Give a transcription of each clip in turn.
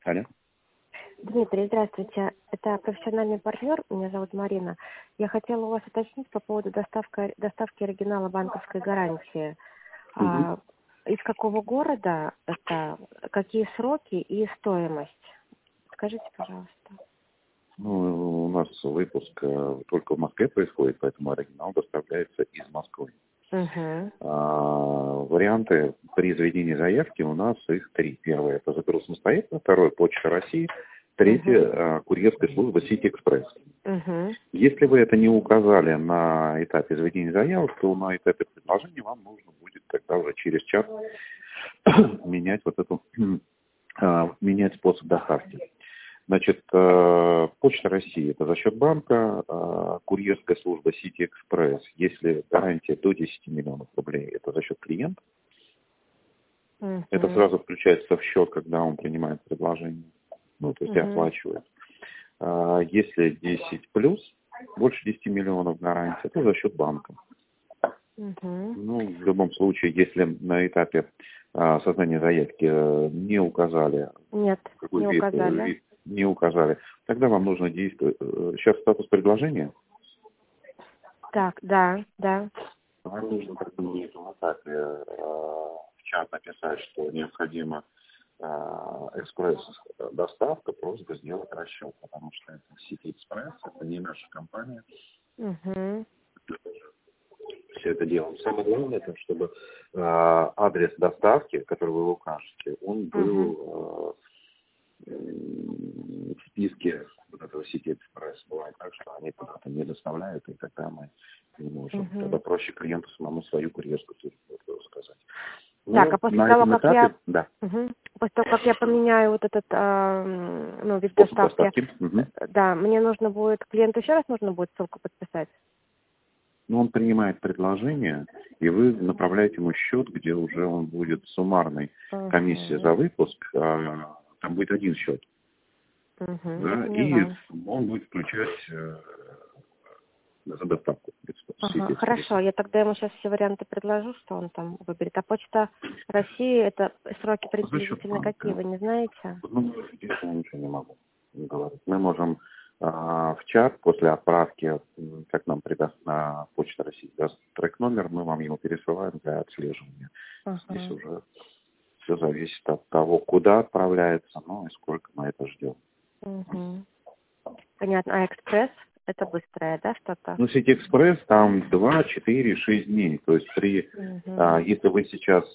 Алло. Дмитрий, здравствуйте. Это профессиональный партнер, меня зовут Марина. Я хотела у вас уточнить по поводу доставки оригинала банковской гарантии. Мгм. Из какого города это, какие сроки и стоимость? Скажите, пожалуйста. Ну, у нас выпуск только в Москве происходит, поэтому оригинал доставляется из Москвы. Угу. Варианты при заведении заявки у нас их три. Первое — это загруз самостоятельно, второе — Почта России, третье — курьерская служба Сити Экспресс. Угу. Если вы это не указали на этапе заведения заявок, то на этапе предложения вам нужно будет тогда уже через час менять менять способ доставки. Значит, Почта России — это за счет банка, курьерская служба Сити Экспресс, если гарантия до 10 миллионов рублей, это за счет клиента. Это сразу включается в счет, когда он принимает предложение, то есть и оплачивает. Если 10 плюс, больше 10 миллионов гарантия, это за счет банка. В любом случае, если на этапе создания заявки не указали, Нет, не указали. Не указали, тогда вам нужно действовать. Сейчас статус предложения. Так, да. Вам нужно как бы на этом этапе в чат написать, что необходима экспресс-доставка, просьба сделать расчет, потому что это Сити Экспресс, это не наша компания. Все это делаем. Самое главное, это чтобы адрес доставки, который вы укажете, он был в списке вот этого Сити Экспресс. Бывает так, что они куда-то не доставляют, и тогда мы не можем. Тогда проще клиенту самому свою курьерскую службу сказать. Так, а после того, как этапе, после того, как я поменяю вот этот вид доставки, да, мне нужно будет, клиенту еще раз нужно будет ссылку подписать? Он принимает предложение, и вы направляете ему счет, где уже он будет суммарной комиссией за выпуск, там будет один счет. И он будет включать за доставку. Хорошо, я тогда ему сейчас все варианты предложу, что он там выберет. А Почта России, это сроки приблизительно какие, вы не знаете? Здесь я ничего не могу говорить. Мы можем в чат после отправки, как нам придаст на Почта России, даст трек-номер, мы вам его пересылаем для отслеживания. Здесь уже все зависит от того, куда отправляется, и сколько мы это ждем. Понятно. А экспресс? Это быстрое, да, что-то? Сити Экспресс там 2, 4, 6 дней. То есть если вы сейчас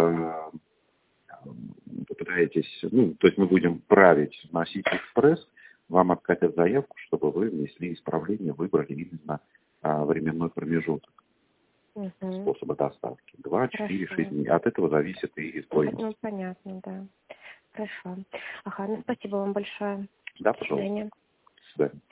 попытаетесь, то есть мы будем править на Сити Экспресс, вам откатят заявку, чтобы вы внесли исправление, выбрали именно временной промежуток способа доставки. 2, 4, 6 дней. От этого зависит и стоимость. Понятно, да. Хорошо. Спасибо вам большое. Да, пожалуйста. До свидания.